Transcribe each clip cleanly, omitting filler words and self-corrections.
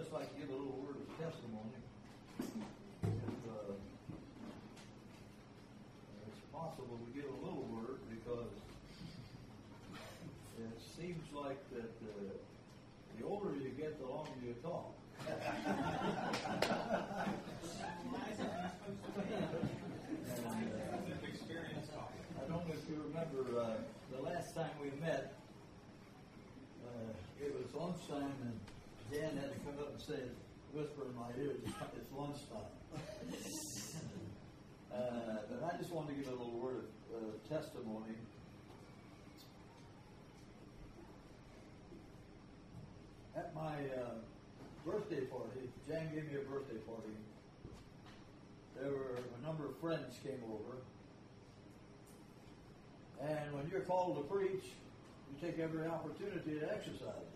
just like to give a little word of testimony. If it's possible to give a little word, because it seems like that the older you get, the longer you talk. And, I don't know if you remember the last time we met. It was lunchtime, and Dan had to come up and say, whisper in my ear, it's lunchtime. But I just wanted to give a little word of testimony. At my birthday party, Jan gave me a birthday party. There were a number of friends came over. And when you're called to preach, you take every opportunity to exercise.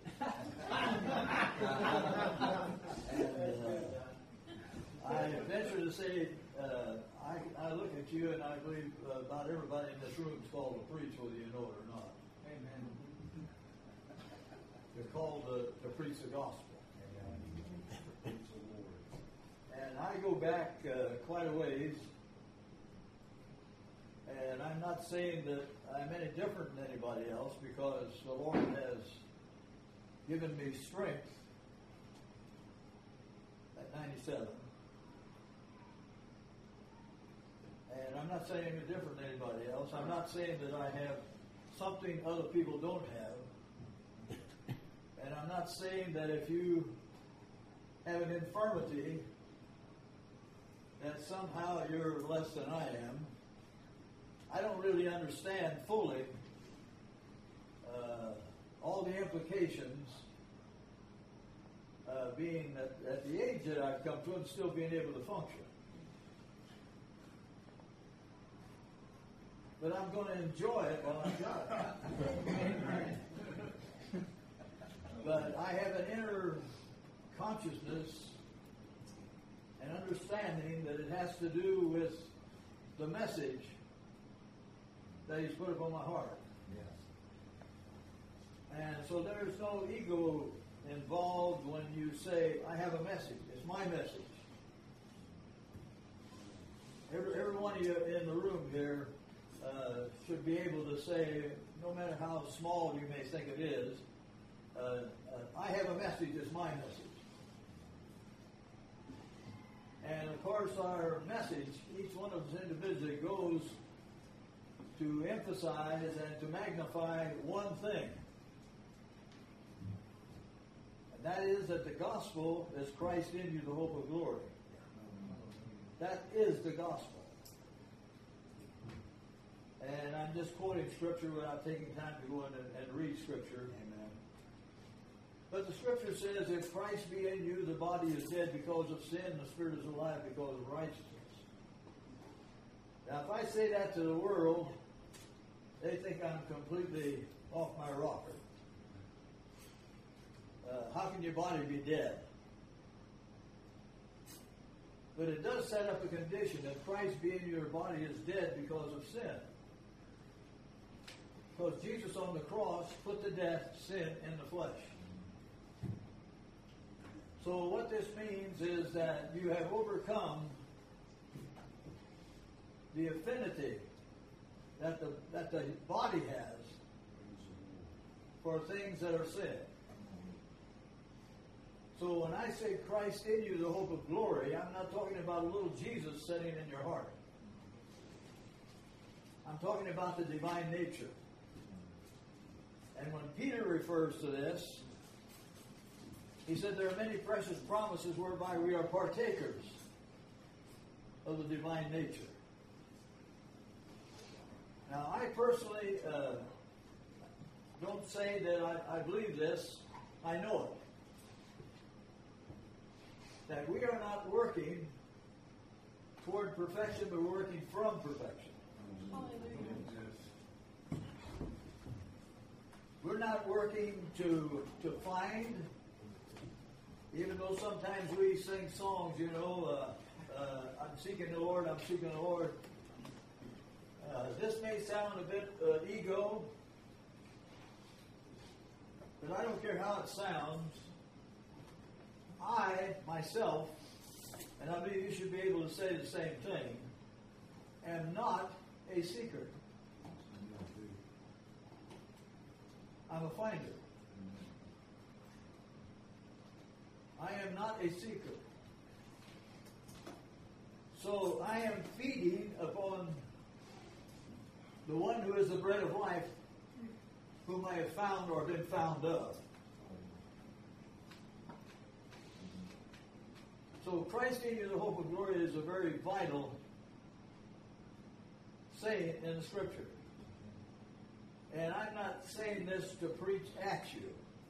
And I venture to say, I look at you and I believe about everybody in this room is called to preach, whether you know it or not. Amen. You're called to preach the gospel. And I go back quite a ways. And I'm not saying that I'm any different than anybody else, because the Lord has given me strength at 97. And I'm not saying any different than anybody else. I'm not saying that I have something other people don't have. And I'm not saying that if you have an infirmity, that somehow you're less than I am. I don't really understand fully all the implications, being that at the age that I've come to and still being able to function. But I'm going to enjoy it while I've got it. But I have an inner consciousness and understanding that it has to do with the message that He's put upon my heart. Yes. And so there's no ego involved when you say, I have a message. It's my message. Every one of you in the room here should be able to say, no matter how small you may think it is, I have a message. It's my message. And of course our message, each one of us individually goes to emphasize and to magnify one thing. And that is that the gospel is Christ in you, the hope of glory. That is the gospel. And I'm just quoting Scripture without taking time to go in and read Scripture. Amen. But the Scripture says, if Christ be in you, the body is dead because of sin, the spirit is alive because of righteousness. Now, if I say that to the world, they think I'm completely off my rocker. How can your body be dead? But it does set up a condition that Christ being in your body is dead because of sin. Because Jesus on the cross put to death sin in the flesh. So what this means is that you have overcome the affinity that the body has for things that are sin. So when I say Christ in you, the hope of glory, I'm not talking about a little Jesus sitting in your heart. I'm talking about the divine nature. And when Peter refers to this, he said there are many precious promises whereby we are partakers of the divine nature. Now, I personally don't say that I believe this. I know it. That we are not working toward perfection, but we're working from perfection. Hallelujah. We're not working to find, even though sometimes we sing songs, I'm seeking the Lord, I'm seeking the Lord. This may sound a bit ego, but I don't care how it sounds. I, myself, and I believe you should be able to say the same thing, am not a seeker. I'm a finder. I am not a seeker. So I am feeding upon the one who is the bread of life, whom I have found or been found of. So Christ in you, the hope of glory, is a very vital saying in the Scripture. And I'm not saying this to preach at you.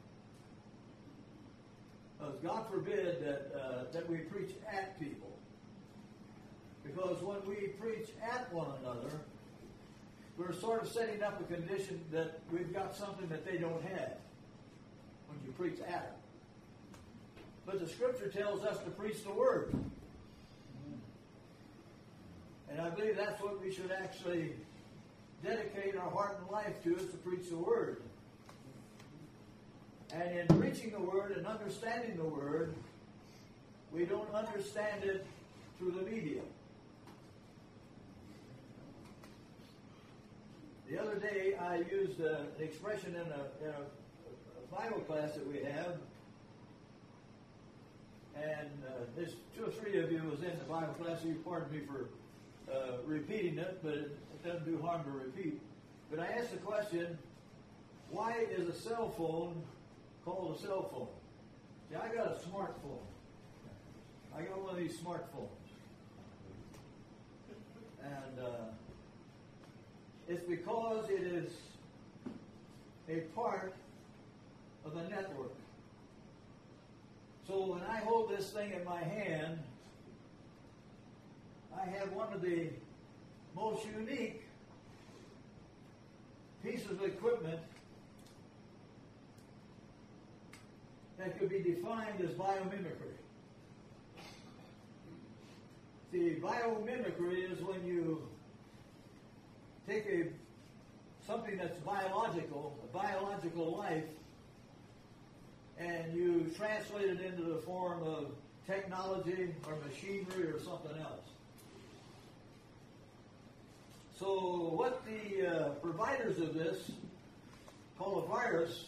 God forbid that we preach at people. Because when we preach at one another, we're sort of setting up a condition that we've got something that they don't have when you preach at them. But the Scripture tells us to preach the Word. And I believe that's what we should actually dedicate our heart and life to, is to preach the Word. And in preaching the Word and understanding the Word, we don't understand it through the media. The other day I used an expression in a Bible class that we have, and there's 2 or 3 of you was in the Bible class, so you pardon me for repeating it, but it doesn't do harm to repeat. But I asked the question, why is a cell phone called a cell phone? See, I got a smartphone. I got one of these smartphones. And it's because it is a part of a network. So when I hold this thing in my hand, I have one of the most unique pieces of equipment that could be defined as biomimicry. See, biomimicry is when you take something that's biological, a biological life, and you translate it into the form of technology or machinery or something else. So what the providers of this call a virus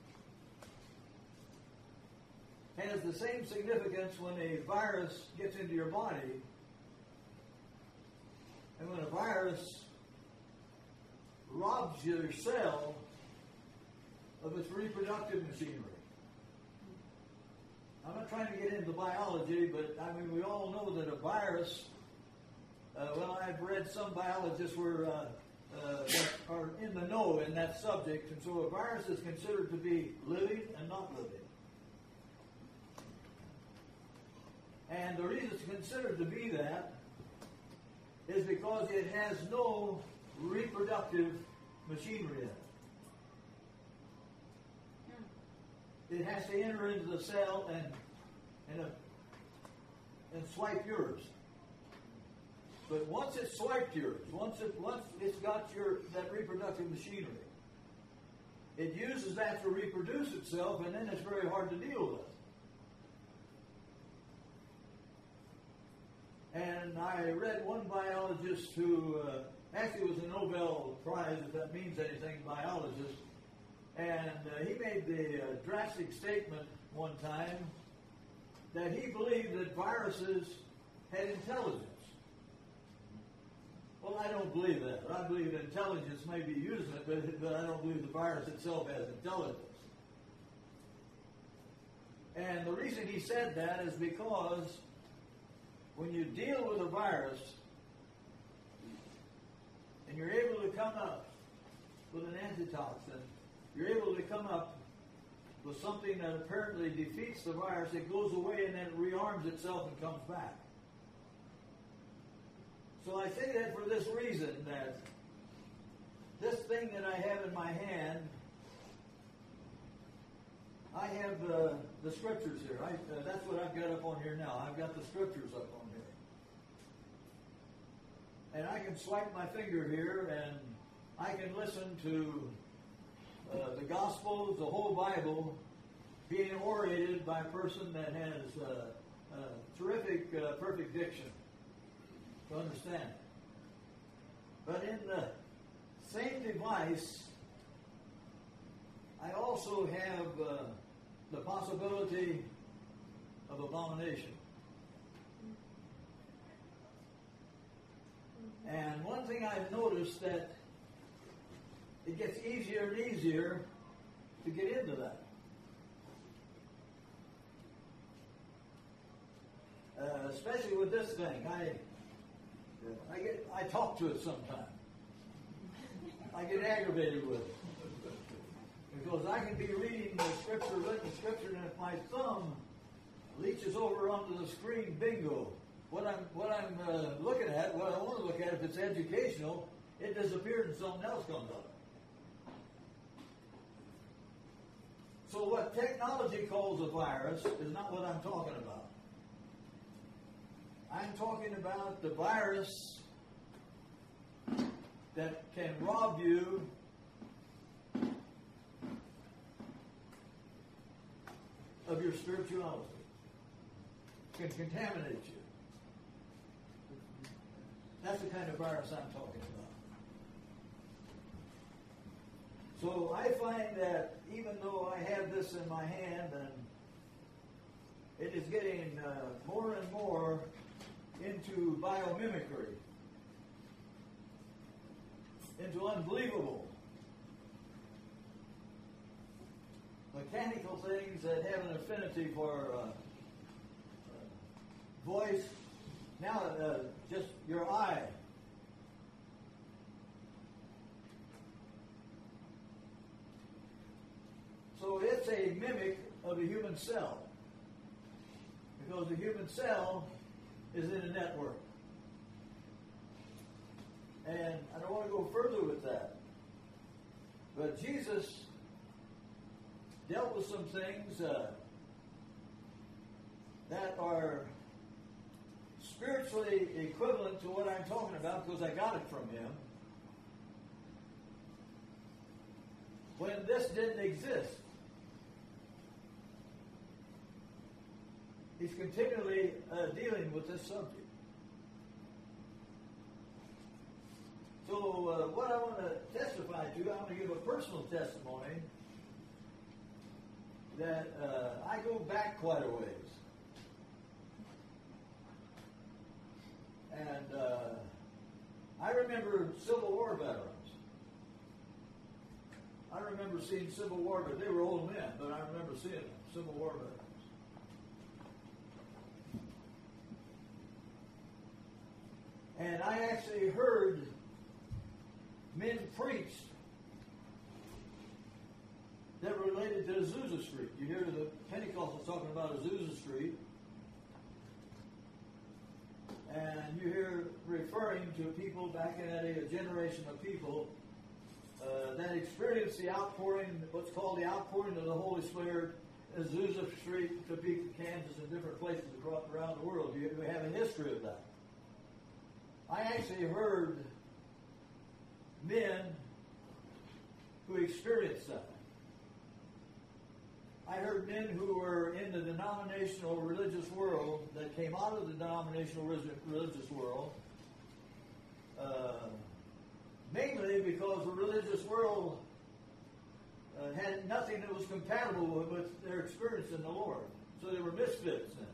has the same significance when a virus gets into your body and when a virus robs your cell of its reproductive machinery. I'm not trying to get into biology, but I mean, we all know that a virus, well, I've read some biologists that are in the know in that subject, and so a virus is considered to be living and not living. And the reason it's considered to be that is because it has no reproductive machinery in it. It has to enter into the cell and swipe yours. But once it's swiped yours, once it's got that reproductive machinery, it uses that to reproduce itself, and then it's very hard to deal with. And I read one biologist who actually was a Nobel Prize, if that means anything, biologist, and he made the drastic statement one time that he believed that viruses had intelligence. Well, I don't believe that. I believe that intelligence may be using it, but I don't believe the virus itself has intelligence. And the reason he said that is because when you deal with a virus and you're able to come up with an antitoxin, you're able to come up with something that apparently defeats the virus, it goes away and then it rearms itself and comes back. So I say that for this reason, that this thing that I have in my hand, I have the scriptures here. That's what I've got up on here now. I've got the scriptures up on here. And I can swipe my finger here and I can listen to the Gospels, the whole Bible, being orated by a person that has terrific, perfect diction to understand. But in the same device, I also have the possibility of abomination. And one thing I've noticed that it gets easier and easier to get into that. Especially with this thing, I talk to it sometimes. I get aggravated with it because I can be reading the scripture, written scripture, and if my thumb leaches over onto the screen, bingo. What I'm looking at, what I want to look at, if it's educational, it disappears and something else comes up. So what technology calls a virus is not what I'm talking about. I'm talking about the virus that can rob you of your spirituality, can contaminate you. That's the kind of virus I'm talking about. So I find that even though I have this in my hand, and it is getting more and more into biomimicry, into unbelievable mechanical things that have an affinity for voice. Now, just your eye. So it's a mimic of a human cell, because the human cell is in a network. And I don't want to go further with that. But Jesus dealt with some things that are spiritually equivalent to what I'm talking about, because I got it from him, when this didn't exist. He's continually dealing with this subject. So what I want to testify to, I'm going to give a personal testimony that I go back quite a ways. And I remember Civil War veterans. I remember seeing Civil War, but they were old men, but I remember seeing them, Civil War veterans. And I actually heard men preach that related to Azusa Street. You hear the Pentecostals talking about Azusa Street, and you hear referring to people back in that day, a generation of people that experienced the outpouring, what's called the outpouring of the Holy Spirit, Azusa Street, Topeka, Kansas, and different places around the world. You have a history of that. I actually heard men who experienced that. I heard men who were in the denominational religious world that came out of the denominational religious world, mainly because the religious world had nothing that was compatible with their experience in the Lord. So they were misfits then.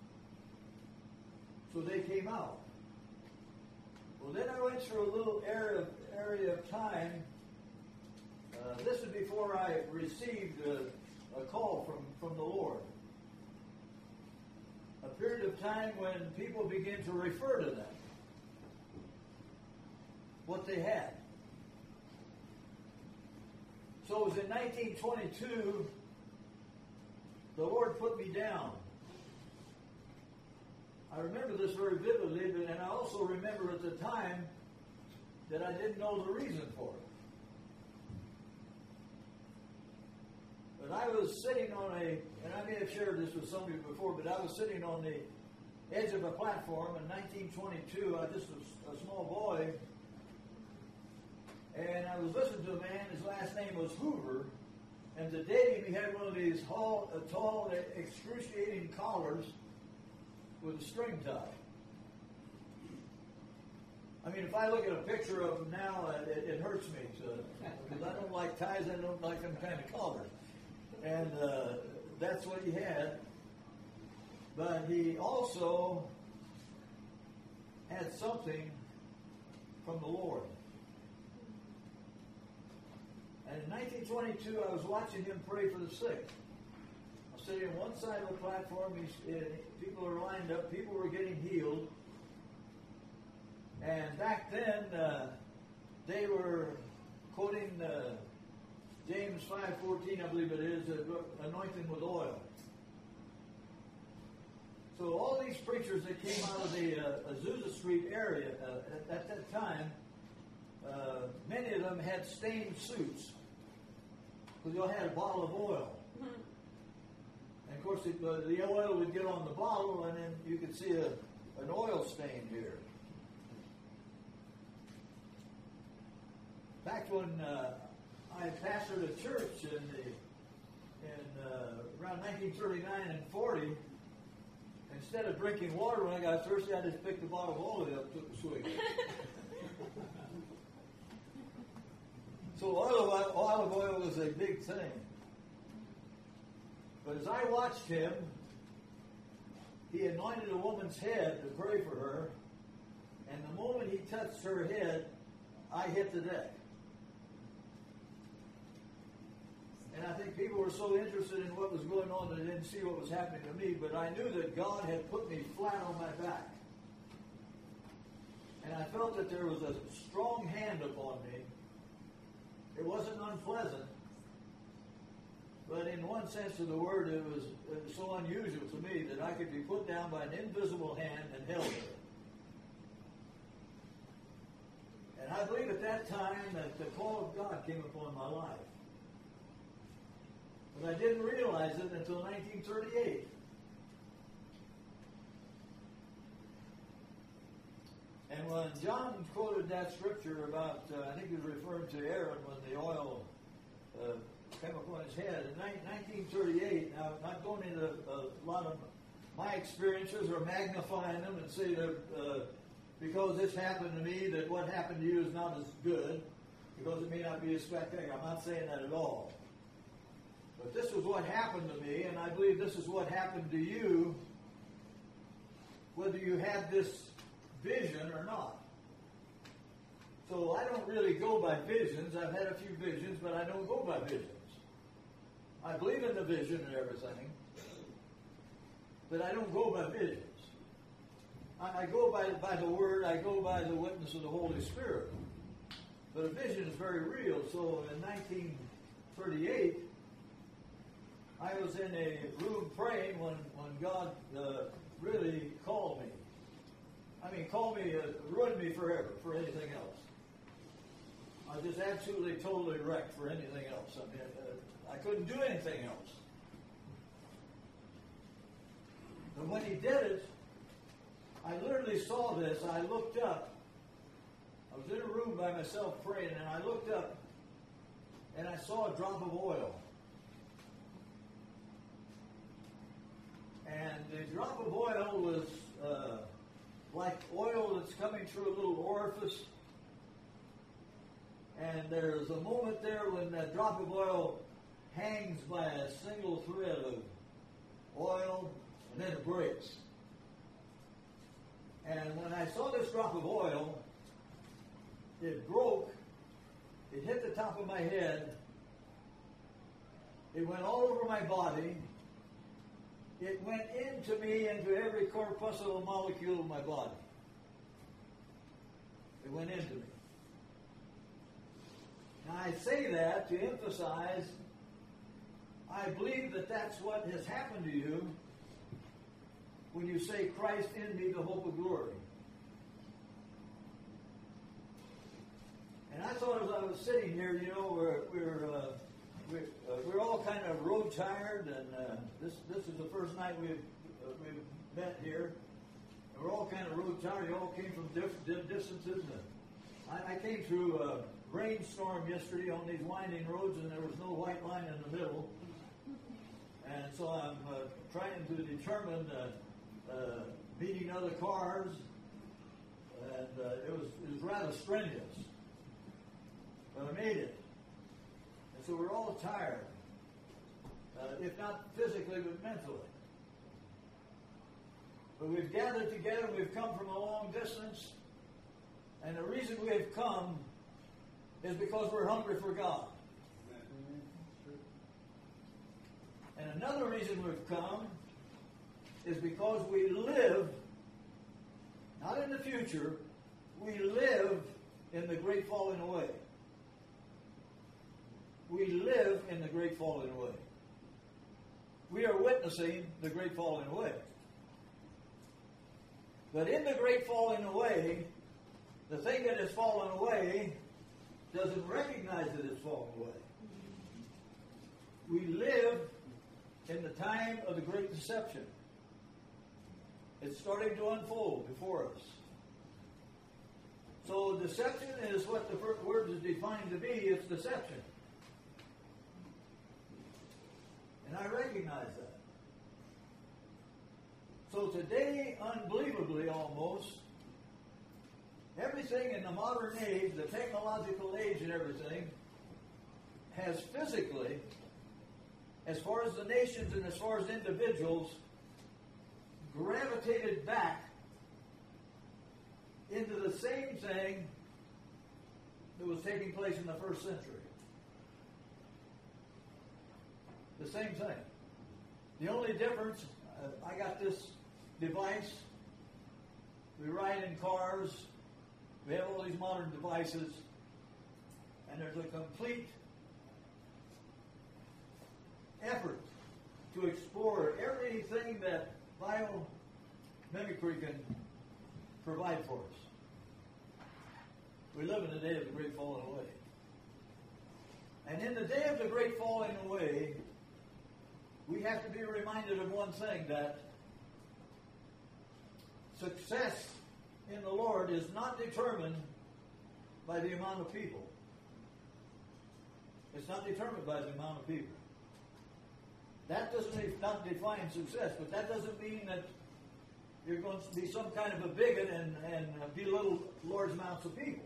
So they came out. Well, then I went through a little area of time. This is before I received a call from the Lord. A period of time when people began to refer to them, what they had. So it was in 1922, the Lord put me down. I remember this very vividly, and I also remember at the time that I didn't know the reason for it. But I was sitting on and I may have shared this with somebody before, but I was sitting on the edge of a platform in 1922. I just was a small boy, and I was listening to a man. His last name was Hoover, And to date him, he had one of these tall, excruciating collars with a string tie. I mean, if I look at a picture of him now, it hurts me, because I don't like ties, I don't like them kind of collars. And that's what he had. But he also had something from the Lord. And in 1922, I was watching him pray for the sick. I was sitting on one side of the platform. People were lined up. People were getting healed. And back then, they were quoting James 5:14, I believe it is, anointing with oil. So all these preachers that came out of the Azusa Street area at that time, many of them had stained suits because they all had a bottle of oil. Mm-hmm. And of course, the oil would get on the bottle, and then you could see an oil stain here. Back when I pastored a church around 1939 and 40, instead of drinking water when I got thirsty, I just picked a bottle of oil up and took a swig. So olive oil was a big thing. But as I watched him, he anointed a woman's head to pray for her, and the moment he touched her head, I hit the deck. And I think people were so interested in what was going on that they didn't see what was happening to me, but I knew that God had put me flat on my back. And I felt that there was a strong hand upon me. It wasn't unpleasant, but in one sense of the word, it was so unusual to me that I could be put down by an invisible hand and held there. And I believe at that time that the call of God came upon my life. But I didn't realize it until 1938. And when John quoted that scripture about, I think he was referring to Aaron when the oil came upon his head. In 1938, now I'm not going into a lot of my experiences or magnifying them and say that because this happened to me, that what happened to you is not as good, because it may not be as spectacular. I'm not saying that at all. But this is what happened to me, and I believe this is what happened to you, whether you had this vision or not. So I don't really go by visions. I've had a few visions, but I don't go by visions. I believe in the vision and everything, but I don't go by visions. I go by the Word. I go by the witness of the Holy Spirit. But a vision is very real. So in 1938, I was in a room praying when God really called me. I mean, called me, ruined me forever for anything else. I was just absolutely, totally wrecked for anything else. I mean, I couldn't do anything else. But when he did it, I literally saw this. I looked up. I was in a room by myself praying, and I looked up, and I saw a drop of oil. And the drop of oil was like oil that's coming through a little orifice. And there's a moment there when that drop of oil hangs by a single thread of oil, and then it breaks. And when I saw this drop of oil, it broke, it hit the top of my head, it went all over my body, it went into me, into every corpuscle molecule of my body. It went into me. Now I say that to emphasize, I believe that that's what has happened to you when you say, Christ in me, the hope of glory. And I thought as I was sitting here, you know, we're all kind of road tired, and this is the first night we've met here. And we're all kind of road tired. You all came from different distances. And I came through rainstorm yesterday on these winding roads, and there was no white line in the middle. And so I'm trying to determine meeting other cars, and it was rather strenuous. But I made it. And so we're all tired, if not physically, but mentally. But we've gathered together, we've come from a long distance, and the reason we have come is because we're hungry for God. And another reason we've come is because we live, not in the future, we live in the great falling away. We live in the great falling away. We are witnessing the great falling away. But in the great falling away, the thing that has fallen away doesn't recognize that it's fallen away. We live in the time of the great deception. It's starting to unfold before us. So deception is what the first word is defined to be. It's deception. And I recognize that. So today, unbelievably almost, everything in the modern age, the technological age and everything, has physically, as far as the nations and as far as individuals, gravitated back into the same thing that was taking place in the first century. The same thing. The only difference, I got this device. We ride in cars. We have all these modern devices. And there's a complete effort to explore everything that biomimicry can provide for us. We live in the day of the great falling away. And in the day of the great falling away, we have to be reminded of one thing, that success in the Lord is not determined by the amount of people. It's not determined by the amount of people. That doesn't not define success, but that doesn't mean that you're going to be some kind of a bigot and belittle large amounts of people.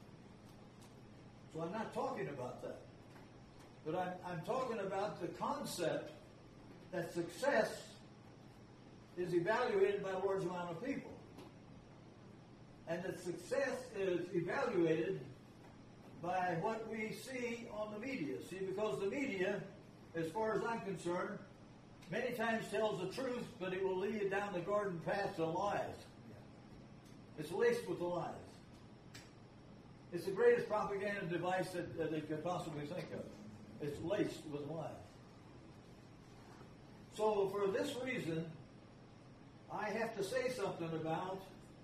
So I'm not talking about that. But I'm talking about the concept that success is evaluated by a large amount of people. And that success is evaluated by what we see on the media. See, because the media, as far as I'm concerned, many times tells the truth, but it will lead you down the garden path to lies. It's laced with lies. It's the greatest propaganda device that they could possibly think of. It's laced with lies. So for this reason, I have to say something about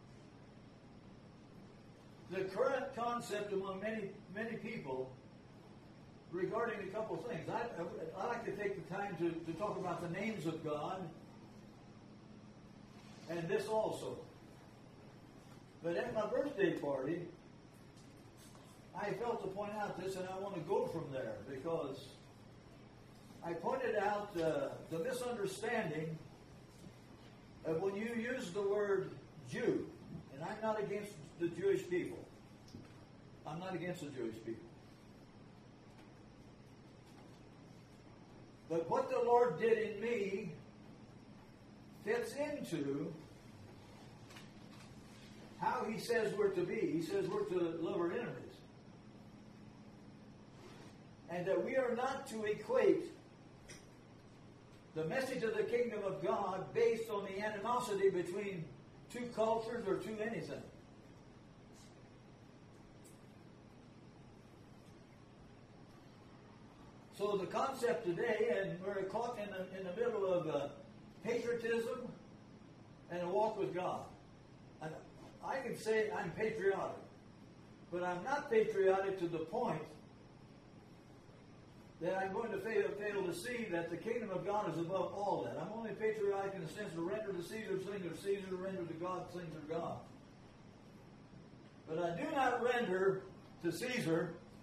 the current concept among many people regarding a couple of things. I like to take the time to talk about the names of God and this also. But at my birthday party, I felt to point out this, and I want to go from there because I pointed out the misunderstanding of when you use the word Jew. And I'm not against the Jewish people. I'm not against the Jewish people. But what the Lord did in me fits into how He says we're to be. He says we're to love our enemies. And that we are not to equate the message of the kingdom of God based on the animosity between two cultures or two anything. So the concept today, and we're caught in the middle of patriotism and a walk with God. And I can say I'm patriotic, but I'm not patriotic to the point that I'm going to fail to see that the kingdom of God is above all that. I'm only patriotic in the sense to render to Caesar things of Caesar, render to God things of God. But I do not render to Caesar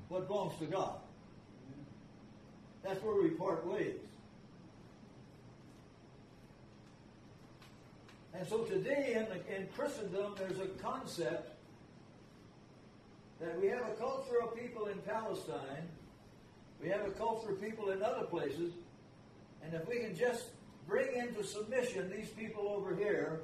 what belongs to God. That's where we part ways. And so today in Christendom, there's a concept that we have a culture of people in Palestine, we have a culture of people in other places, and if we can just bring into submission these people over here,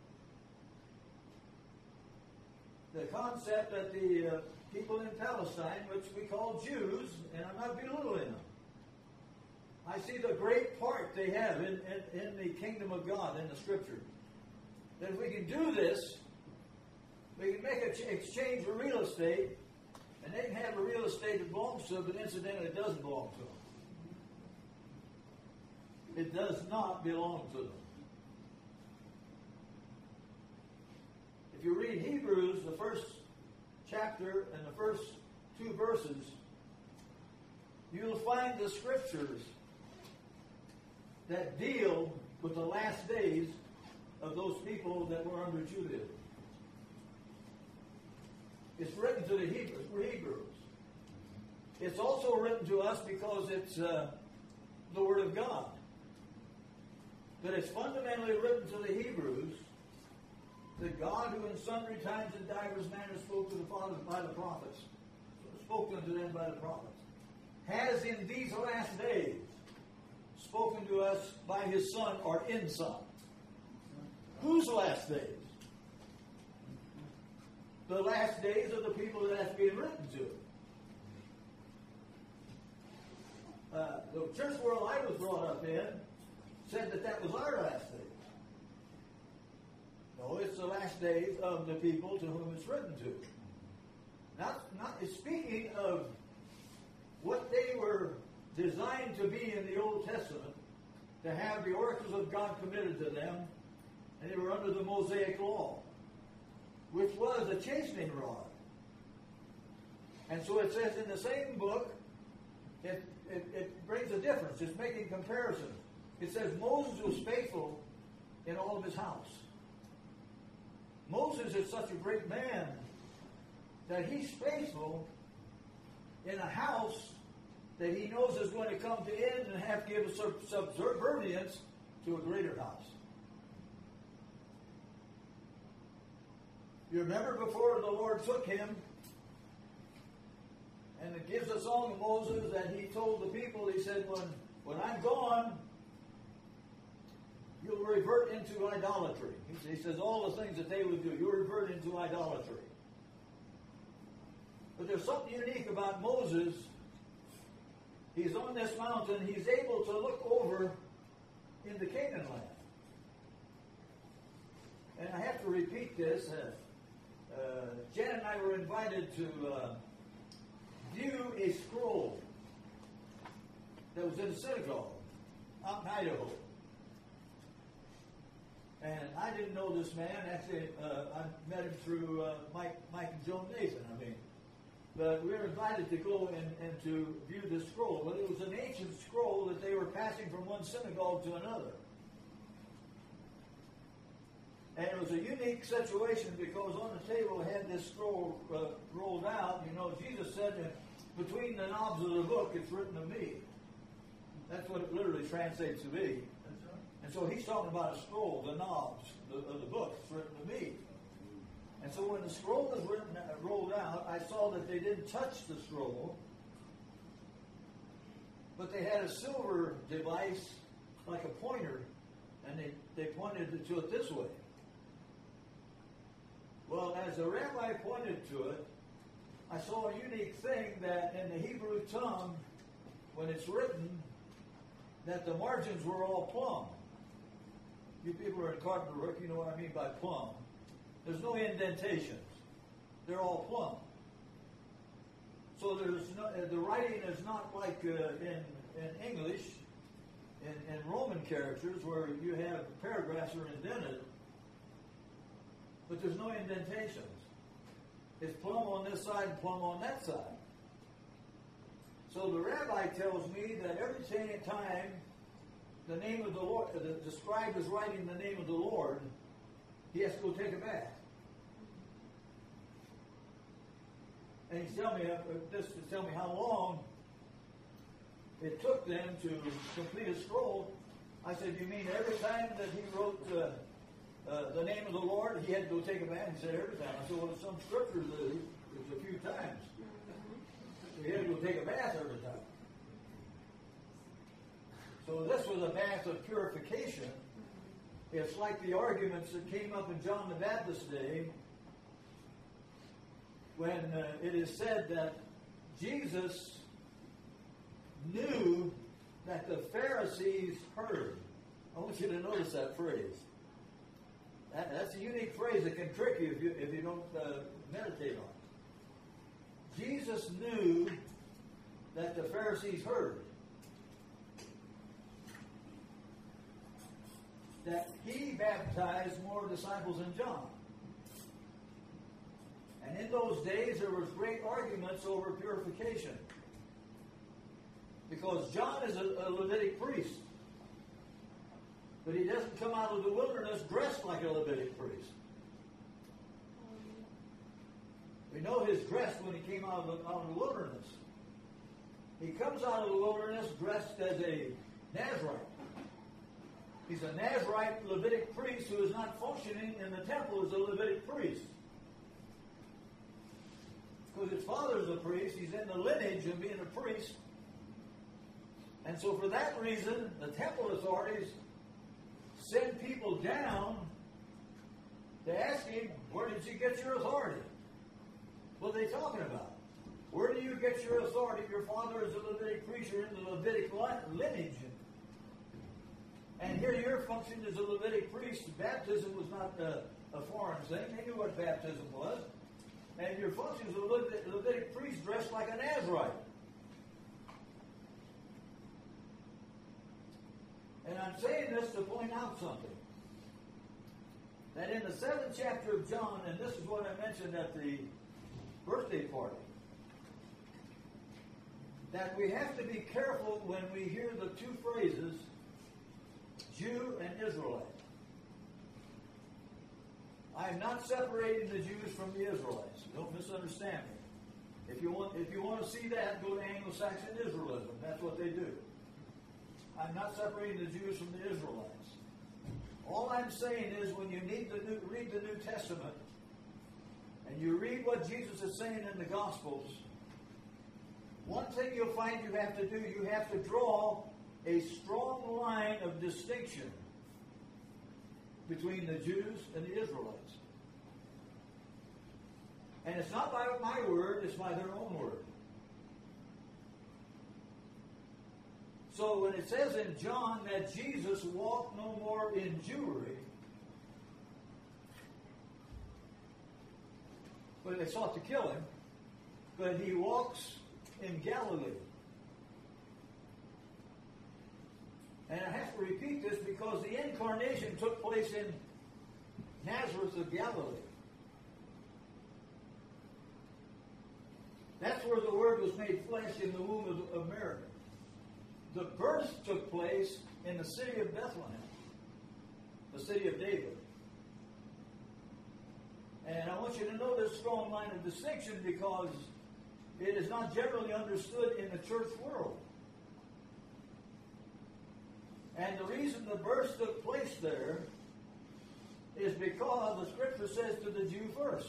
the concept that the people in Palestine, which we call Jews, and I'm not belittling them, I see the great part they have in the kingdom of God, in the Scripture. That if we can do this, we can make an exchange of real estate, and they can have a real estate that belongs to them, but incidentally it doesn't belong to them. It does not belong to them. If you read Hebrews, the first chapter and the first 2 verses, you'll find the scriptures that deal with the last days of those people that were under Judaism. It's written to the Hebrews. It's also written to us because it's the Word of God. But it's fundamentally written to the Hebrews that God, who in sundry times and divers manners spoke to the fathers by the prophets, spoke unto them by the prophets, has in these last days spoken to us by His Son or in Son. Whose last days? The last days of the people that that's being written to. The church world I was brought up in said that was our last days. No, it's the last days of the people to whom it's written to. Not speaking of what they were designed to be in the Old Testament, to have the oracles of God committed to them, and they were under the Mosaic law, which was a chastening rod. And so it says in the same book, it brings a difference. It's making comparisons. It says Moses was faithful in all of his house. Moses is such a great man that he's faithful in a house that he knows is going to come to end and have to give a subservience to a greater house. You remember before the Lord took him, and it gives a song of Moses that he told the people, he said, when I'm gone, you'll revert into idolatry. He says all the things that they would do, you'll revert into idolatry. But there's something unique about Moses. He's on this mountain, he's able to look over into Canaan land. And I have to repeat this. Jen and I were invited to view a scroll that was in a synagogue out in Idaho. And I didn't know this man. Actually, I met him through Mike and Joan Nathan. But we were invited to go and to view this scroll. But it was an ancient scroll that they were passing from one synagogue to another. And it was a unique situation because on the table it had this scroll rolled out. You know, Jesus said that between the knobs of the book, it's written of me. That's what it literally translates to be. And so he's talking about a scroll, the knobs of the book. It's written to me. And so when the scroll was rolled out, I saw that they didn't touch the scroll, but they had a silver device like a pointer, and they pointed to it this way. Well, as the rabbi pointed to it, I saw a unique thing that in the Hebrew tongue, when it's written, that the margins were all plumb. You people who are in carpenter work, you know what I mean by plumb. There's no indentations. They're all plumb. So the writing is not like in English, in Roman characters, where you have paragraphs are indented, but there's no indentations. It's plumb on this side and plumb on that side. So the rabbi tells me that every time the name of the Lord, the scribe is writing the name of the Lord, he has to go take a bath. And he's telling me, just to tell me how long it took them to complete a scroll. I said, you mean every time that he wrote the name of the Lord, he had to go take a bath? He said, every time. I said, well, some scriptures, there's a few times. So he had to go take a bath every time. So this was a bath of purification. It's like the arguments that came up in John the Baptist's day when it is said that Jesus knew that the Pharisees heard. I want you to notice that phrase. That's a unique phrase that can trick you if you don't meditate on it. Jesus knew that the Pharisees heard. That he baptized more disciples than John. And in those days there was great arguments over purification. Because John is a Levitic priest. But he doesn't come out of the wilderness dressed like a Levitic priest. We know his dress when he came out of the wilderness. He comes out of the wilderness dressed as a Nazarite. He's a Nazarite Levitic priest who is not functioning in the temple as a Levitic priest. Because his father is a priest, he's in the lineage of being a priest. And so for that reason, the temple authorities send people down to ask him, where did you get your authority? What are they talking about? Where do you get your authority? Your father is a Levitic priest, you're in the Levitic lineage. And here your function as a Levitic priest. Baptism was not a foreign thing. They knew what baptism was. And your function as a Levitic priest dressed like a Nazarite. And I'm saying this to point out something. That in the 7th chapter of John, and this is what I mentioned at the birthday party, that we have to be careful when we hear the two phrases, Jew and Israelite. I am not separating the Jews from the Israelites. Don't misunderstand me. If you want to see that, go to Anglo-Saxon Israelism. That's what they do. I'm not separating the Jews from the Israelites. All I'm saying is when you read the New Testament and you read what Jesus is saying in the Gospels, one thing you'll find you have to do, you have to draw a strong line of distinction between the Jews and the Israelites. And it's not by my word, it's by their own word. So when it says in John that Jesus walked no more in Jewry, but they sought to kill him, but he walks in Galilee. And I have to repeat this because the incarnation took place in Nazareth of Galilee. That's where the Word was made flesh in the womb of Mary. The birth took place in the city of Bethlehem, the city of David. And I want you to know this strong line of distinction because it is not generally understood in the church world. And the reason the birth took place there is because the Scripture says to the Jew first.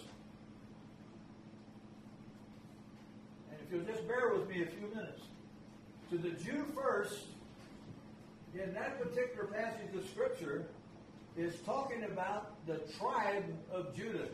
And if you'll just bear with me a few minutes. To the Jew first, in that particular passage of Scripture, is talking about the tribe of Judah.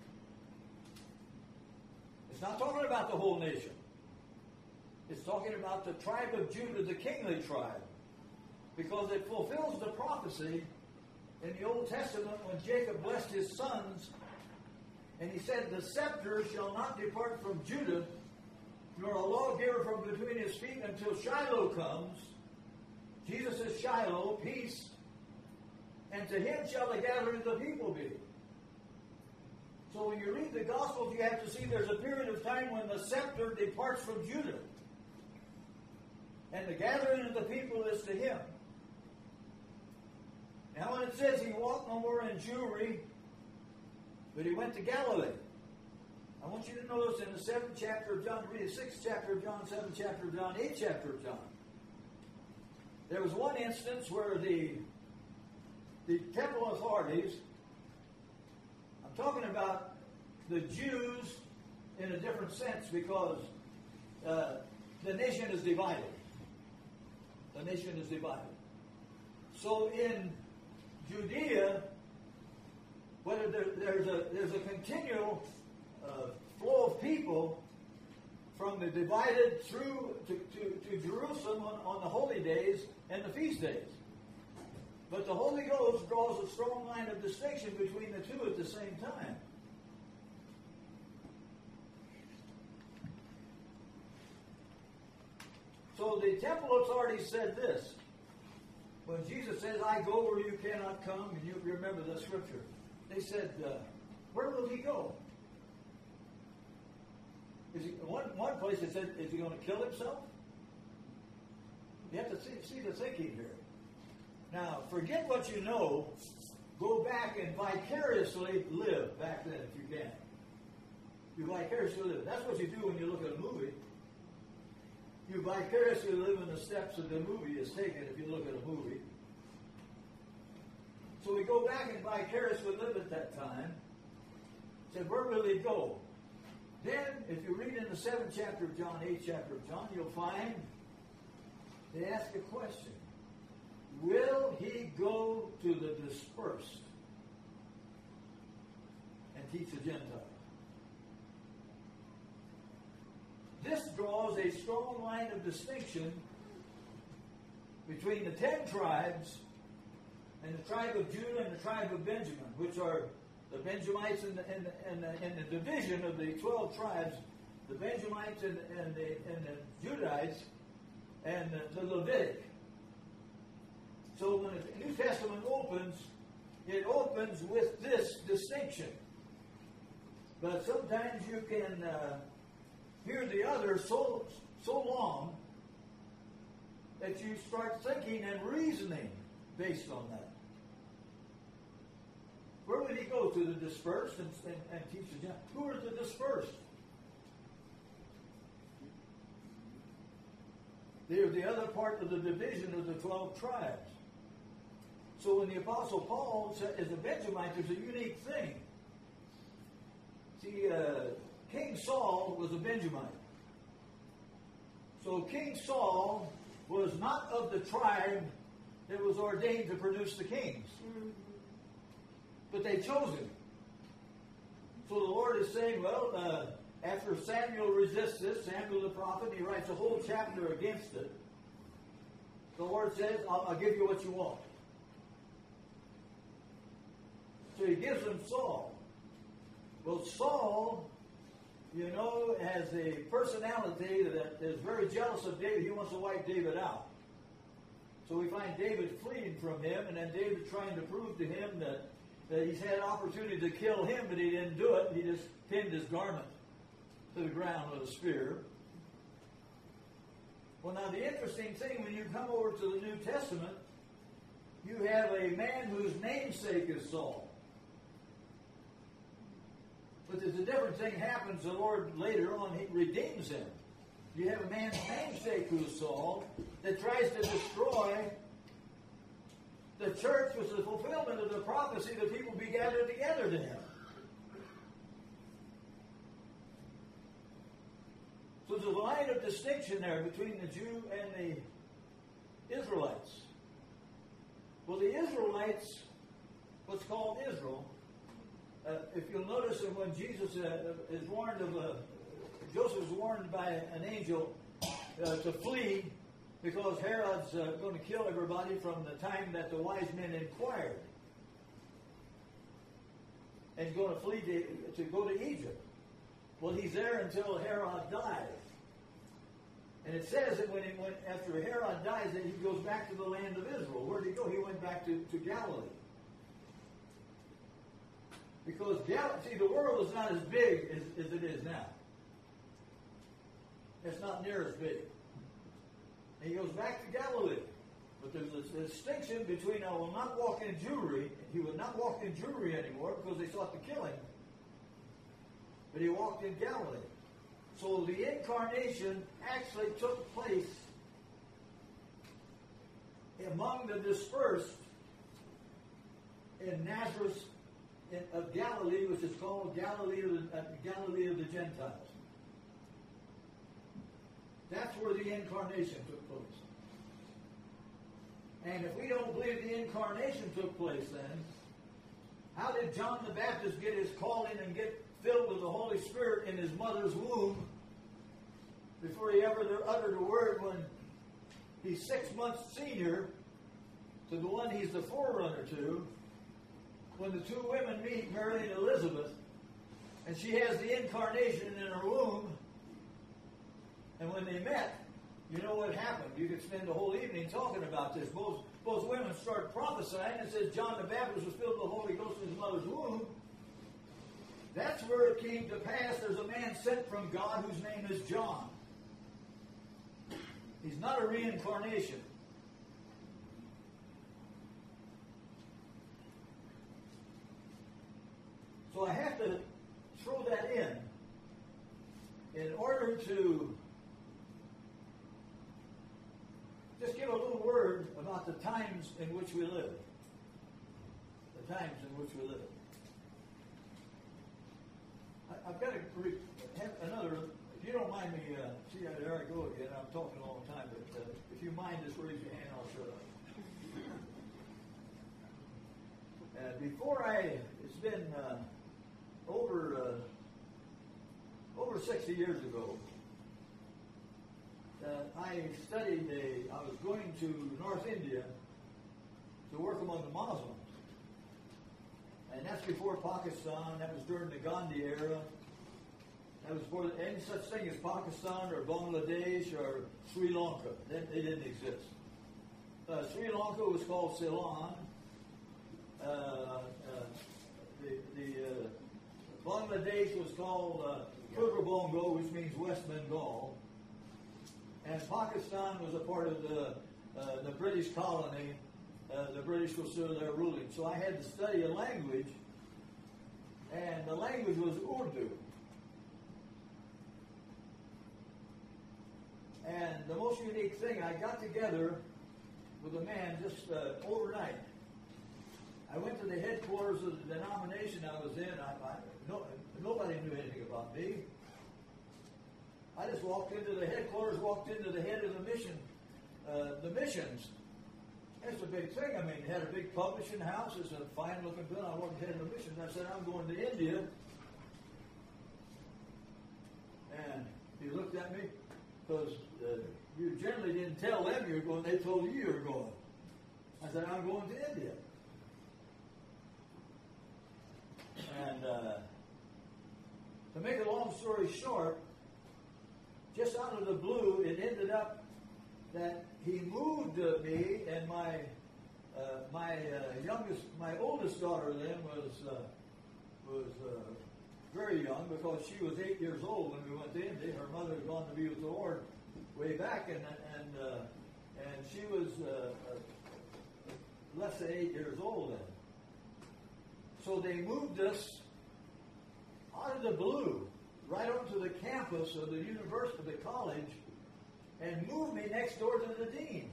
It's not talking about the whole nation. It's talking about the tribe of Judah, the kingly tribe. Because it fulfills the prophecy in the Old Testament when Jacob blessed his sons, and he said, the scepter shall not depart from Judah, nor a lawgiver from between his feet until Shiloh comes. Jesus is Shiloh, peace, and to him shall the gathering of the people be. So when you read the Gospels, you have to see there's a period of time when the scepter departs from Judah. And the gathering of the people is to him. Now when it says he walked no more in Jewry, but he went to Galilee, I want you to notice in the 7th chapter of John, read the 6th chapter of John, 7th chapter of John, 8th chapter of John. There was one instance where the temple authorities, I'm talking about the Jews in a different sense because the nation is divided. The nation is divided. So in Judea, whether there's a continual flow of people from the divided through to Jerusalem on the holy days and the feast days. But the Holy Ghost draws a strong line of distinction between the two at the same time. So the temple authorities said this. When Jesus says, I go where you cannot come, and you remember the scripture, they said, where will he go? One place they said, is he going to kill himself? You have to see the thinking here. Now, forget what you know. Go back and vicariously live back then if you can. You vicariously live. That's what you do when you look at a movie. You vicariously live in the steps that the movie is taken if you look at a movie. So we go back and vicariously live at that time. Said, where will he go? Then, if you read in the 7th chapter of John, 8th chapter of John, you'll find they ask a question. Will he go to the dispersed and teach the Gentiles? This draws a strong line of distinction between the 10 tribes and the tribe of Judah and the tribe of Benjamin, which are the Benjamites and the division of the 12 tribes, the Benjamites and the Judites and the Levitic. So when the New Testament opens, it opens with this distinction. But sometimes you can hear the other so long that you start thinking and reasoning based on that. Where would he go? To the dispersed and teach the Gentiles? Who are the dispersed? They are the other part of the division of the 12 tribes. So when the Apostle Paul is a Benjamite, there's a unique thing. See, King Saul was a Benjamite. So King Saul was not of the tribe that was ordained to produce the kings. But they chose him. So the Lord is saying, well, after Samuel resists this, Samuel the prophet, he writes a whole chapter against it. The Lord says, I'll give you what you want. So he gives him Saul. Well, Saul, you know, has a personality that is very jealous of David. He wants to wipe David out. So we find David fleeing from him, and then David trying to prove to him that he's had an opportunity to kill him, but he didn't do it. He just pinned his garment to the ground with a spear. Well, now the interesting thing, when you come over to the New Testament, you have a man whose namesake is Saul. But there's a different thing happens. The Lord later on, he redeems him. You have a man's namesake who's Saul that tries to destroy the church, was the fulfillment of the prophecy that people be gathered together to him. So there's a line of distinction there between the Jew and the Israelites. Well, the Israelites, what's called Israel, if you'll notice that when Jesus is warned Joseph is warned by an angel to flee because Herod's going to kill everybody from the time that the wise men inquired. And he's going to flee to go to Egypt. Well, he's there until Herod dies. And it says that after Herod dies, that he goes back to the land of Israel. Where did he go? He went back to Galilee. Because, see, the world is not as big as it is now. It's not near as big. And he goes back to Galilee. But there's a distinction between, I will not walk in Jewry. He would not walk in Jewry anymore because they sought to kill him. but he walked in Galilee. So the incarnation actually took place among the dispersed in Nazareth of Galilee, which is called Galilee of the Gentiles. That's where the incarnation took place. And if we don't believe the incarnation took place then, how did John the Baptist get his calling and get filled with the Holy Spirit in his mother's womb before he ever uttered a word when he's 6 months senior to the one he's the forerunner to? When the two women meet, Mary and Elizabeth, and she has the incarnation in her womb, and when they met, you know what happened. You could spend the whole evening talking about this. Both women start prophesying. It says John the Baptist was filled with the Holy Ghost in his mother's womb. That's where it came to pass. There's a man sent from God whose name is John. He's not a reincarnation. So I have to throw that in order to just give a little word about the times in which we live. The times in which we live. I've got to have another, if you don't mind me, see, there I go again. I'm talking a long time, but if you mind, just raise your hand, I'll shut up. It's been over 60 years ago, I was going to North India to work among the Muslims. And that's before Pakistan. That was during the Gandhi era. That was before any such thing as Pakistan or Bangladesh or Sri Lanka. They didn't exist. Sri Lanka was called Ceylon. Bangladesh was called Purba which means West Bengal. And Pakistan was a part of the British colony. The British were still there ruling. So I had to study a language, and the language was Urdu. And the most unique thing, I got together with a man just overnight. I went to the headquarters of the denomination I was in. Nobody knew anything about me. I just walked into the headquarters, walked into the head of the missions. That's a big thing. I mean, it had a big publishing house. It's a fine-looking building. I walked ahead of the missions. I said, I'm going to India. And he looked at me because you generally didn't tell them you were going. They told you you were going. I said, I'm going to India. And to make a long story short, just out of the blue, it ended up that he moved me, and my oldest daughter then was very young because she was 8 years old when we went to India. Her mother had gone to be with the Lord way back, and she was less than 8 years old then. So they moved us out of the blue right onto the campus of the university, of the college, and moved me next door to the dean.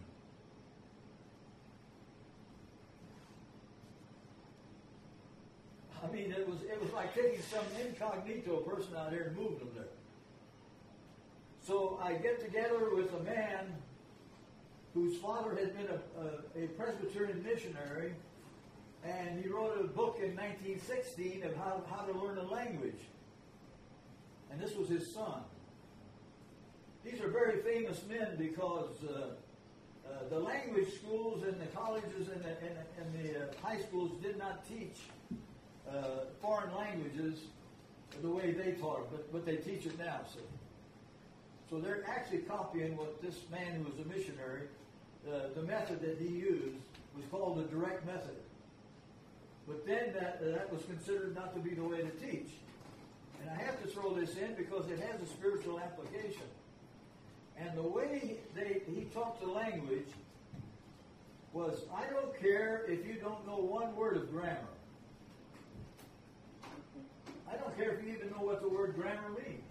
I mean, it was like taking some incognito person out here and moving them there. So I get together with a man whose father had been a Presbyterian missionary, and he wrote a book in 1916 of how to learn a language. And this was his son. These are very famous men because the language schools and the colleges and the high schools did not teach foreign languages the way they taught it, but they teach it now, see. So they're actually copying what this man who was a missionary, the method that he used was called the direct method. But then that was considered not to be the way to teach. And I have to throw this in because it has a spiritual application. And the way he taught the language was, I don't care if you don't know one word of grammar. I don't care if you even know know what the word grammar means.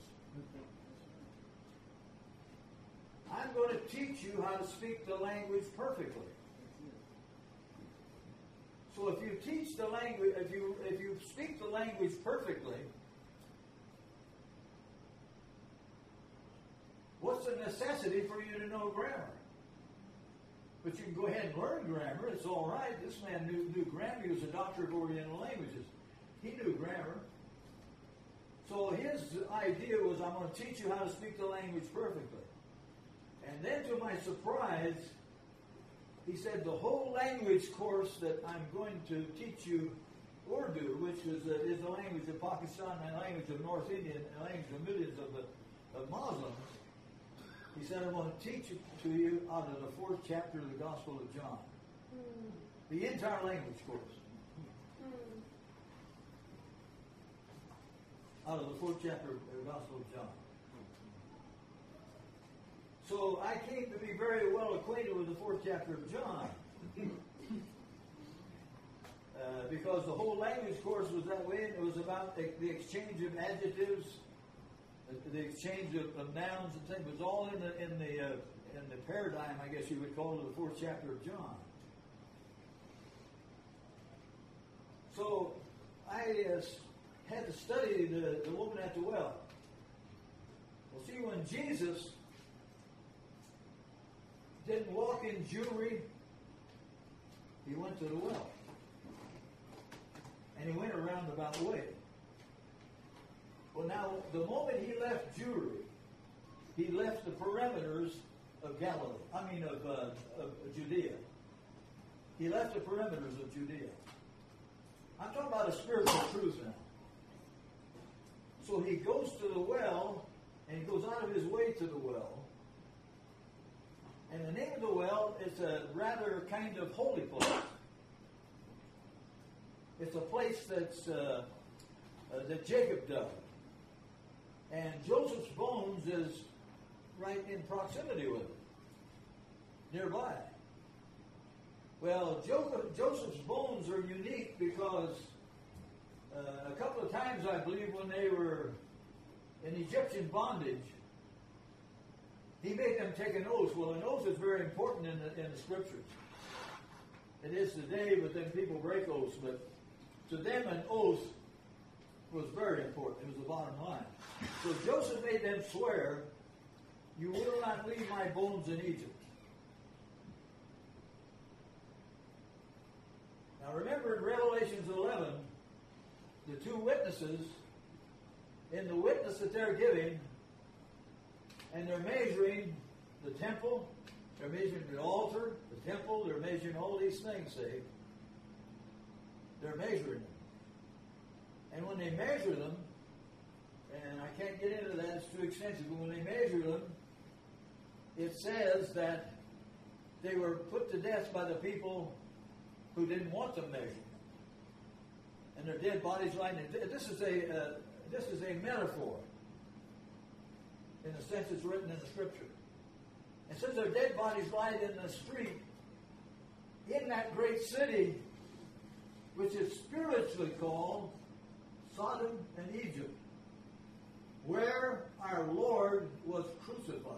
I'm going to teach you how to speak the language perfectly. So if you teach the language, if you speak the language perfectly, what's the necessity for you to know grammar? But you can go ahead and learn grammar. It's all right. This man knew grammar. He was a doctor of Oriental languages. He knew grammar. So his idea was, I'm going to teach you how to speak the language perfectly. And then to my surprise, he said the whole language course that I'm going to teach you Urdu, which is the language of Pakistan and the language of North India and the language of millions of Muslims. He said, I'm going to teach it to you out of the 4th chapter of the Gospel of John. The entire language course. Out of the 4th chapter of the Gospel of John. So I came to be very well acquainted with the 4th chapter of John. Because the whole language course was that way, and it was about the exchange of adjectives, the exchange of nouns and things. It was all in the paradigm, I guess you would call it, of the 4th chapter of John. So I had to study the woman at the well. Well, see, when Jesus didn't walk in Jewry, he went to the well. And he went around about the way. Well, now, the moment he left Jewry, he left the perimeters of Galilee. Of Judea. He left the perimeters of Judea. I'm talking about a spiritual truth now. So he goes to the well, and he goes out of his way to the well. And the name of the well is a rather kind of holy place. It's a place that Jacob dug. And Joseph's bones is right in proximity with it, nearby. Well, Joseph's bones are unique because a couple of times, I believe, when they were in Egyptian bondage, he made them take an oath. Well, an oath is very important in the Scriptures. It is today, but then people break oaths. But to them, an oath was very important. It was the bottom line. So Joseph made them swear, you will not leave my bones in Egypt. Now remember in Revelations 11, the two witnesses, in the witness that they're giving, and they're measuring the temple, they're measuring the altar, the temple, they're measuring all these things, see? They're measuring them. And when they measure them, and I can't get into that, it's too extensive, but when they measure them, it says that they were put to death by the people who didn't want them measured. And their dead bodies lying in. This is a metaphor, in the sense it's written in the Scripture. It says their dead bodies lied in the street in that great city, which is spiritually called Sodom and Egypt, where our Lord was crucified.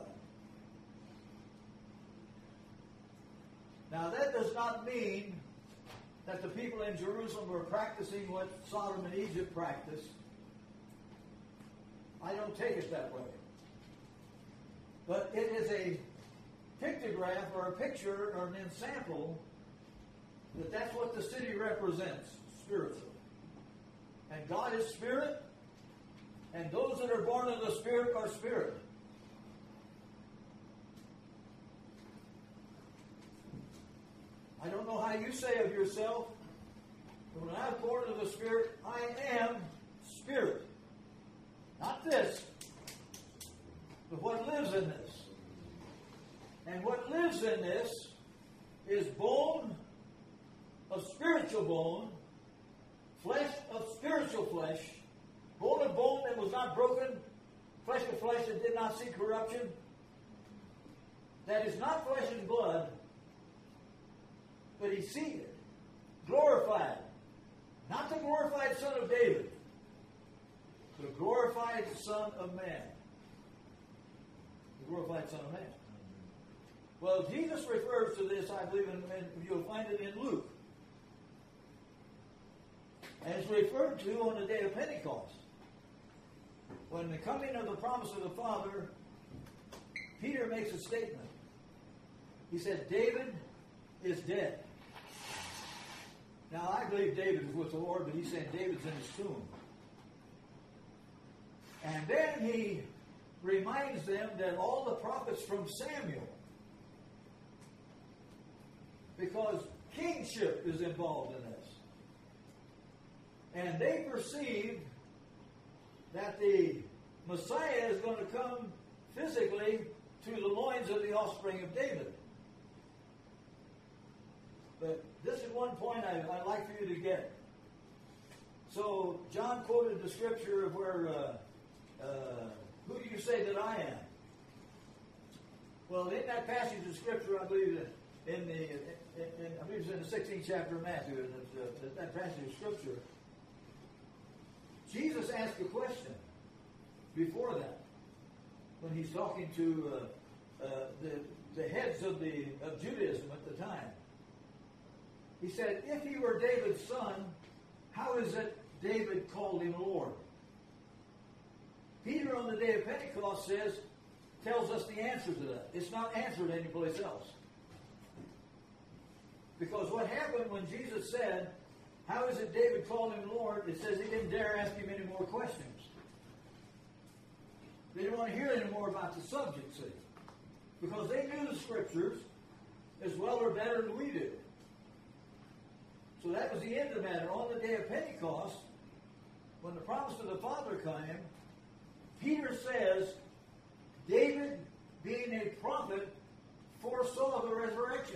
Now that does not mean that the people in Jerusalem were practicing what Sodom and Egypt practiced. I don't take it that way. But it is a pictograph or a picture or an ensample that that's what the city represents spiritually. And God is spirit, and those that are born of the Spirit are spirit. I don't know how you say of yourself, but when I'm born of the Spirit, I am spirit. Not this, but what lives in this. And what lives in this is bone of spiritual bone, flesh of spiritual flesh, bone of bone that was not broken, flesh of flesh that did not see corruption, that is not flesh and blood, but he's seated, glorified. Not the glorified Son of David, the glorified glorified Son of Man. The glorified Son of Man. Well, Jesus refers to this, I believe, and you'll find it in Luke. And it's referred to on the day of Pentecost. When the coming of the promise of the Father, Peter makes a statement. He said, David is dead. Now, I believe David is with the Lord, but he's saying David's in his tomb. And then he reminds them that all the prophets from Samuel, because kingship is involved in this, and they perceive that the Messiah is going to come physically to the loins of the offspring of David. But this is one point I'd like for you to get. So John quoted the scripture of where, who do you say that I am? Well, in that passage of scripture, I believe that I believe it's in the 16th chapter of Matthew, that passage of scripture, Jesus asked a question before that when he's talking to the heads of Judaism at the time. He said, if he were David's son, how is it David called him Lord? Peter on the day of Pentecost tells us the answer to that. It's not answered anyplace else. Because what happened when Jesus said, how is it David called him Lord? It says he didn't dare ask him any more questions. They didn't want to hear any more about the subject, see. Because they knew the scriptures as well or better than we do. So that was the end of the matter. On the day of Pentecost, when the promise of the Father came, Peter says, David, being a prophet, foresaw the resurrection.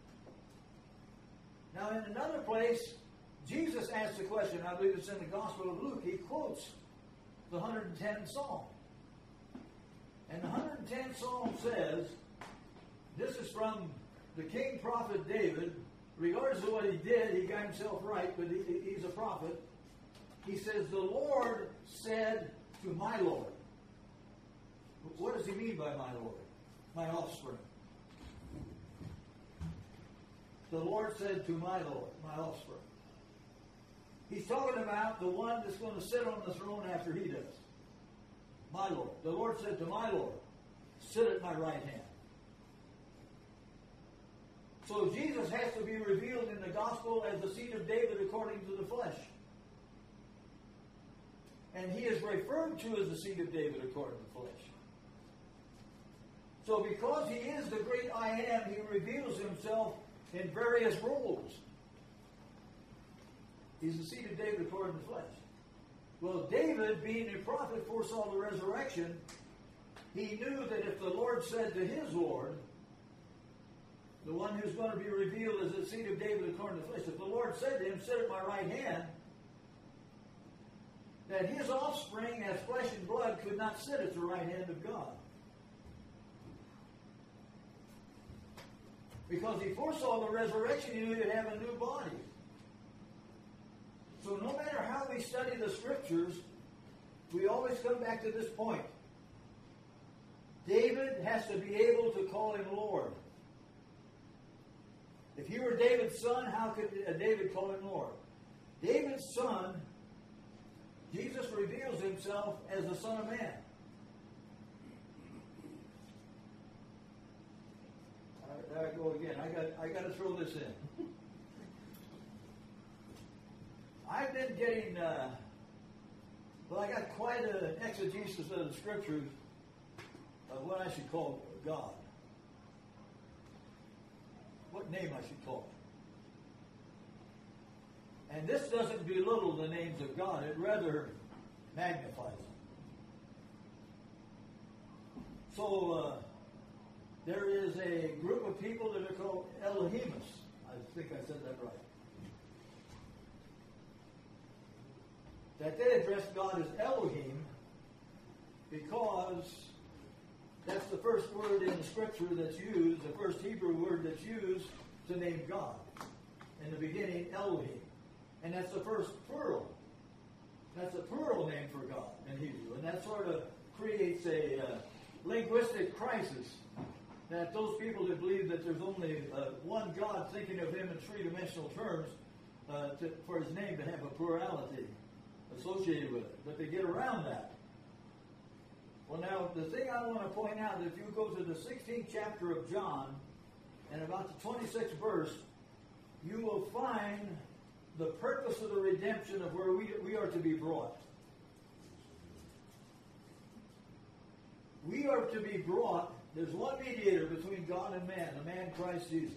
Now, in another place, Jesus asked the question, I believe it's in the Gospel of Luke, he quotes the 110th Psalm. And the 110th Psalm says, this is from the king prophet David. Regardless of what he did, he got himself right, but he's a prophet. He says, the Lord said to my Lord. What does he mean by my Lord? My offspring. The Lord said to my Lord, my offspring. He's talking about the one that's going to sit on the throne after he does. My Lord. The Lord said to my Lord, sit at my right hand. So Jesus has to be revealed in the gospel as the seed of David according to the flesh. And he is referred to as the seed of David according to the flesh. So because he is the great I am, he reveals himself in various roles. He's the seed of David according to the flesh. Well, David, being a prophet, foresaw the resurrection. He knew that if the Lord said to his Lord, the one who's going to be revealed as the seed of David according to the flesh, if the Lord said to him, sit at my right hand, that his offspring as flesh and blood could not sit at the right hand of God. Because he foresaw the resurrection, he knew he'd have a new body. So no matter how we study the scriptures, we always come back to this point. David has to be able to call him Lord. If he were David's son, how could David call him Lord? David's son, Jesus reveals himself as the Son of Man. There I go again. I got to throw this in. I've been getting, I got quite an exegesis of the scriptures of what I should call God. What name I should call it. And this doesn't belittle the names of God. It rather magnifies them. So, there is a group of people that are called Elohimus. I think I said that right. That they address God as Elohim because that's the first word in the scripture that's used, the first Hebrew word that's used to name God. In the beginning, Elohim. And that's the first plural That's a plural name for God in Hebrew. And that sort of creates a linguistic crisis. That those people that believe that there's only one God, thinking of Him in three-dimensional terms, for His name to have a plurality associated with it. But they get around that. Well, now, the thing I want to point out, if you go to the 16th chapter of John, and about the 26th verse, you will find the purpose of the redemption of where we are to be brought. We are to be brought. There's one mediator between God and man, the man Christ Jesus.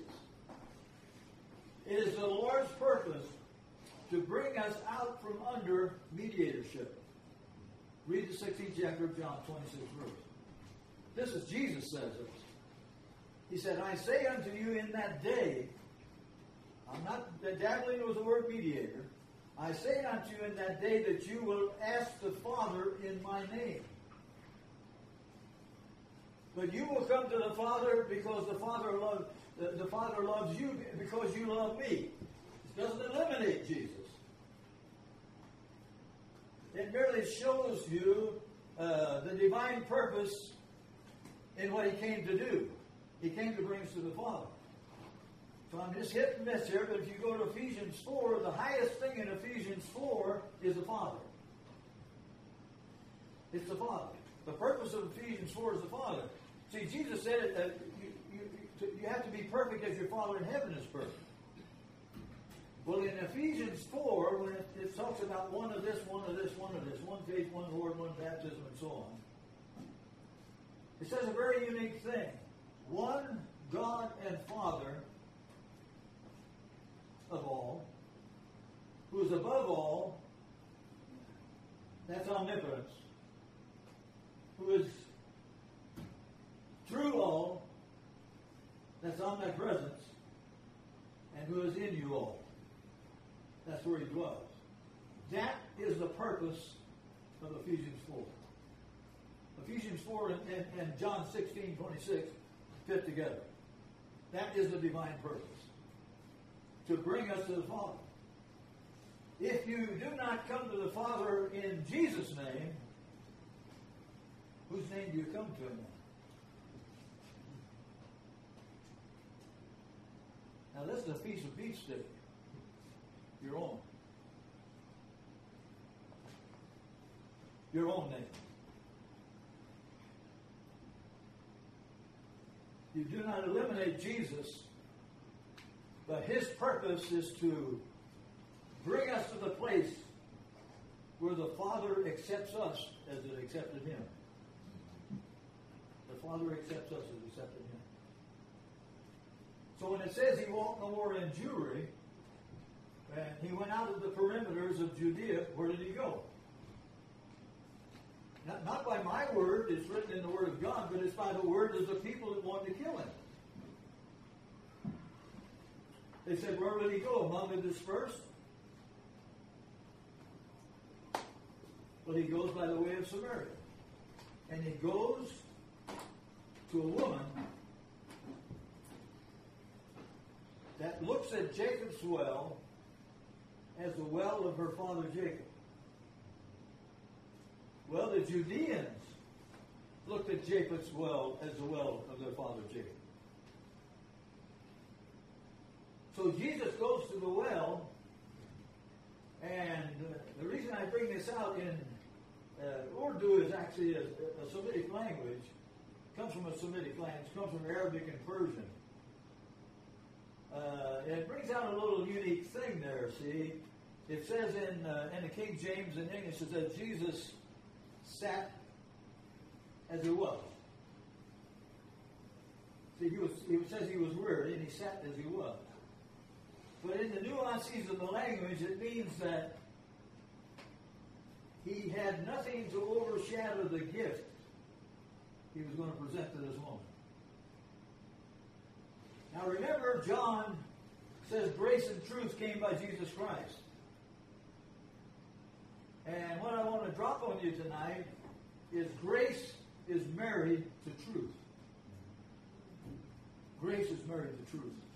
It is the Lord's purpose to bring us out from under mediatorship. Read the 16th chapter of John, 26th verse. This is Jesus says it. He said, I say unto you in that day, I'm not dabbling with the word mediator. I say unto you in that day that you will ask the Father in my name. But you will come to the Father because the Father loves you because you love me. It doesn't eliminate Jesus. It merely shows you the divine purpose in what He came to do. He came to bring us to the Father. So I'm just hit and miss here, but if you go to Ephesians 4, the highest thing in Ephesians 4 is the Father. It's the Father. The purpose of Ephesians 4 is the Father. See, Jesus said that you have to be perfect as your Father in heaven is perfect. Well, in Ephesians 4, when it talks about one of this, one of this, one of this, one faith, one Lord, one baptism, and so on, it says a very unique thing. One God and Father of all, who is above all, that's omnipotence, who is through all, that's omnipresence, and who is in you all. That's where He dwells. That is the purpose of Ephesians 4. Ephesians 4 and John 16:26 fit together. That is the divine purpose. To bring us to the Father. If you do not come to the Father in Jesus' name, whose name do you come to Him in? Now this is a piece of beef steak. Your own. Your own name. You do not eliminate Jesus, but His purpose is to bring us to the place where the Father accepts us as it accepted Him. The Father accepts us as it accepted Him. So when it says He walked no more in Jewry, and He went out of the perimeters of Judea, where did He go? Not by my word, it's written in the Word of God, but it's by the word of the people that wanted to kill Him. They said, where will He go? Among the dispersed? Well, He goes by the way of Samaria. And He goes to a woman that looks at Jacob's well as the well of her father Jacob. Well, the Judeans looked at Jacob's well as the well of their father Jacob. So Jesus goes to the well, and the reason I bring this out in Urdu is actually a Semitic language. It comes from a Semitic language. It comes from Arabic and Persian. And it brings out a little unique thing there, see. It says in the King James in English, it says Jesus sat as He was. See, it says He was weary, and He sat as He was. But in the nuances of the language, it means that He had nothing to overshadow the gift He was going to present to this woman. Now remember, John says grace and truth came by Jesus Christ. And what I want to drop on you tonight is grace is married to truth. Grace is married to truth.